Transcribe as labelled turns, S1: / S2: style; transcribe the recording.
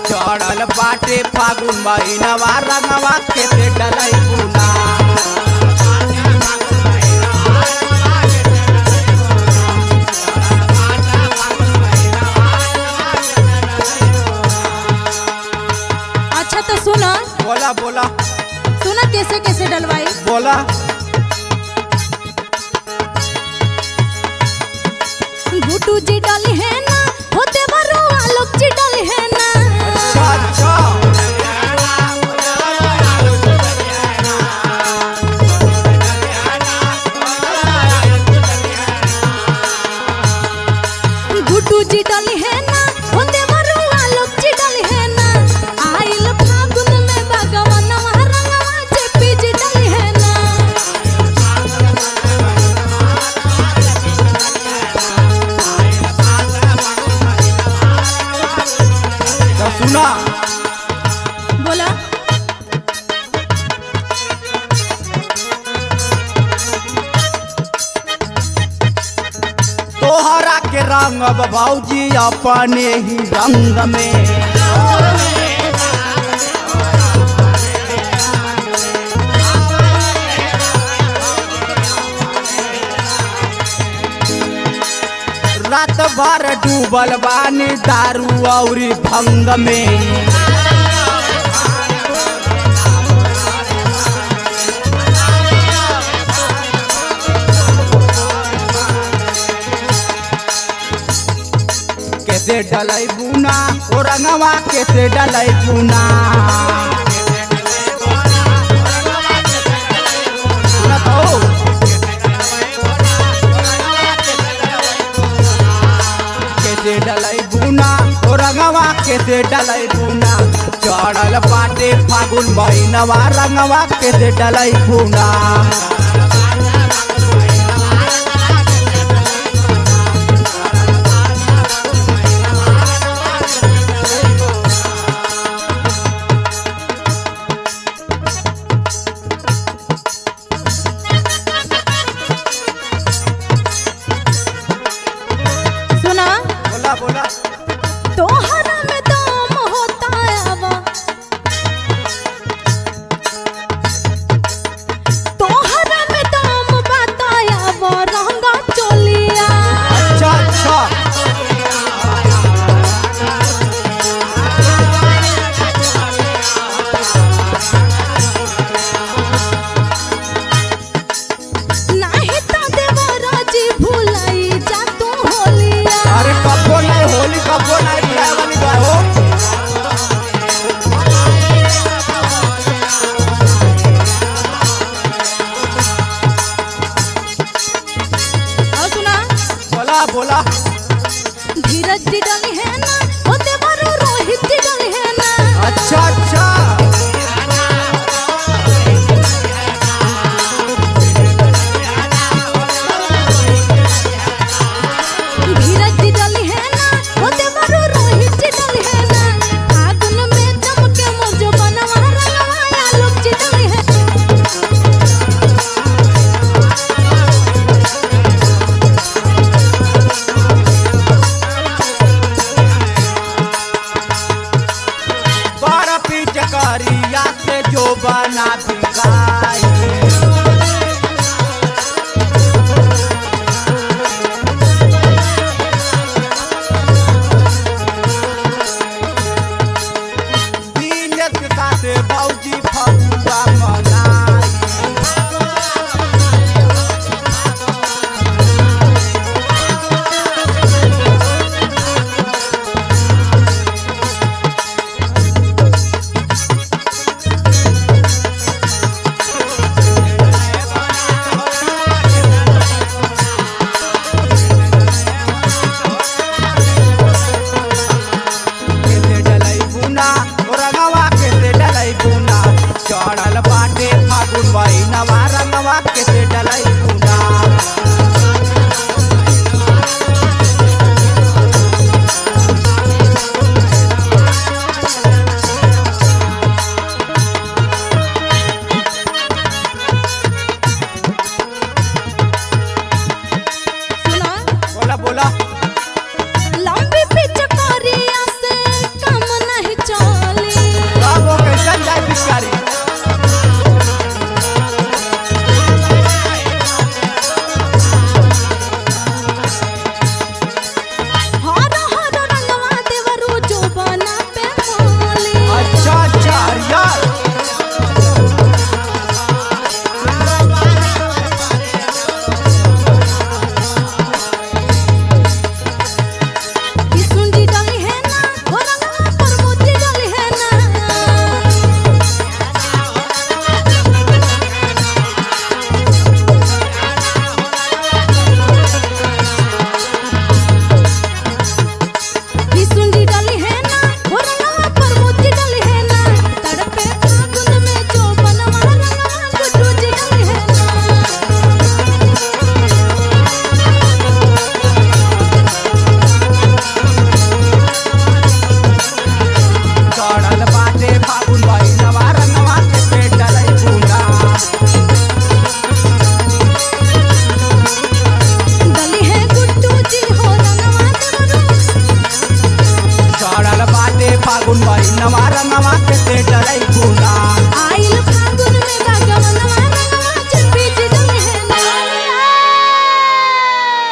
S1: चढ़ल बाटे फागुन महीनवा रंगवा कैसे डलाई बुना।
S2: अच्छा तो सुना।
S1: बोला बोला
S2: सुना कैसे कैसे डलवाई।
S1: बोला।
S2: गुड्डू जी डाली है ना, होते बरो आलोक जी डाली है ना।
S1: अच्छा अच्छा
S2: गुड्डू जी डाली है ना, होते बरो आलोक जी डाली है ना। आइल फागुन में भगवानवा रंगवा जेपी जी डाली है ना।
S1: तो सुना।
S2: बोला।
S1: तोहरा के रंग भौजी अपने ही रंग में। रात भर डूबल बानी दारू औरी भंग में। कैसे डलाई बुना ओ रंगवा कैसे डलाई बुना। सुना तो। कैसे डलाई बुना ओ रंगवा कैसे डलाई बुना। चढ़ल बाटे फागुन महीनवा रंगवा कैसे डलाई बुना।
S2: सुना।
S1: बोला बोला।
S2: तोहरा में दम होता आवा, तोहरा में दम बताया वो रंगा चोलिया।
S1: अच्छा अच्छा
S2: नाही तो देवरा जी भुलाई जा तू होलिया।
S1: अरे कबो नहीं होली कबो नहीं बुलाए वाली बात हो।
S2: और सुना।
S1: बोला बोला।
S2: धीरज जी डाली है ना, होते बरो रोहित जी डाली है ना।
S1: अच्छा अच्छा
S2: धीरज जी डाली है ना, होते बरो रोहित जी डाली है ना। फागुन में चमके मोजो बनवा रंगवा आलोक जी डाली है।
S1: बड़ा पिचकारिया से जो बना बिकाई। दीनत के साथ भौजी फगुआ मनाई। फागुन महीनवा रंगवा